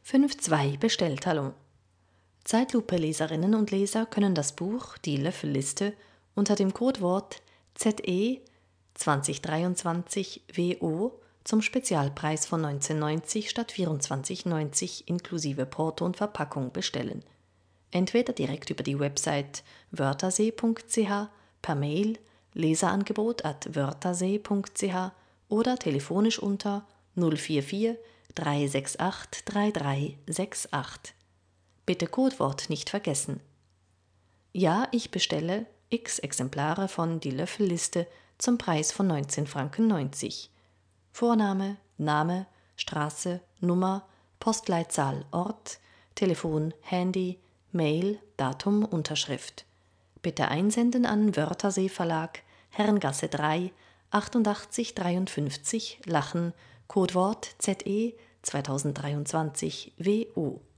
5.2 Bestelltalon. Zeitlupe-Leserinnen und Leser können das Buch Die Löffelliste unter dem Codewort ZE 2023 WO zum Spezialpreis von 19,90 statt 24,90 inklusive Porto und Verpackung bestellen. Entweder direkt über die Website wörthersee.ch, per Mail leserangebot@wörthersee.ch oder telefonisch unter 044 368 3368. Bitte Codewort nicht vergessen. Ja, ich bestelle x Exemplare von Die Löffelliste zum Preis von 19,90 Franken. Vorname, Name, Straße, Nummer, Postleitzahl, Ort, Telefon, Handy, Mail, Datum, Unterschrift. Bitte einsenden an Wörthersee Verlag, Herrengasse 3, 8853 Lachen, Codewort ZE 2023 WO.